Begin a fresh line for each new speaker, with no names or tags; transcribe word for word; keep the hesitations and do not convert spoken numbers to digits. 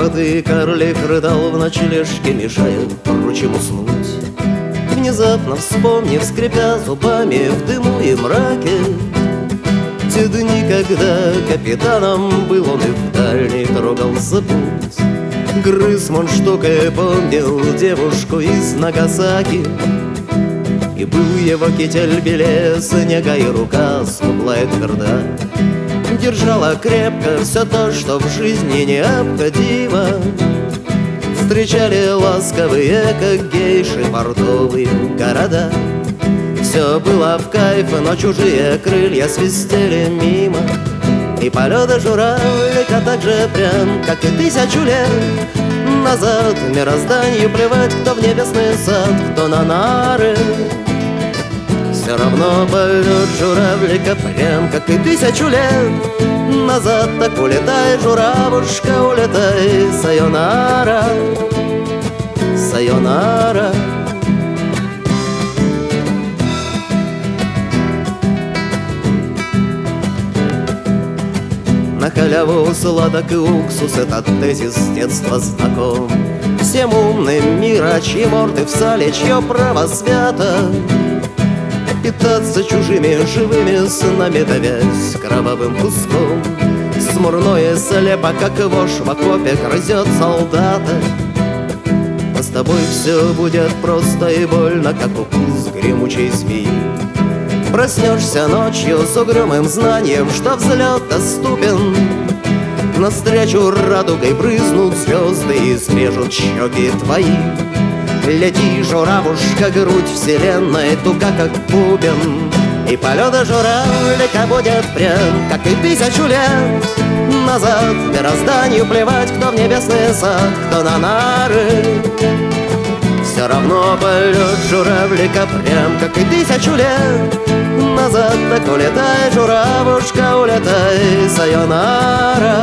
хрипотый карлик рыдал в ночлежке, мешая прочим уснуть. Внезапно вспомнив, скрипя зубами в дыму и мраке, те дни, когда капитаном был он и в дальний трогался путь. Грыз мундштук и помнил девушку из Нагасаки, и был его китель белее снега, и рука смуглая тверда держала крепко все то, что в жизни необходимо. Встречали ласковые, как гейши, портовые города. Все было в кайф, но чужие крылья свистели мимо. И полеты журавлика так же прям, как и тысячу лет назад. Мирозданию плевать, кто в небесный сад, кто на нары. Все равно полет журавлика прям, как и тысячу лет назад. Так улетай, журавушка, улетай, сайонара, сайонара. На халяву сладок и уксус, этот тезис с детства знаком всем умным мира, чьи морды в сале, чье право свято питаться чужими живыми снами, давясь кровавым куском. Смурное слепо, как вошь в окопе, грызет солдата. А с тобой все будет просто и больно, как укус гремучей змеи. Проснешься ночью с угрюмым знанием, что взлет доступен. Навстречу радугой брызнут звезды и срежут щеки твои. Лети, журавушка, грудь вселенной туга, как бубен. И полета журавлика будет прям, как и тысячу лет назад. Мирозданию плевать, кто в небесный сад, кто на нары. Все равно полет журавлика прям, как и тысячу лет назад. Так улетай, журавушка, улетай, сайонара,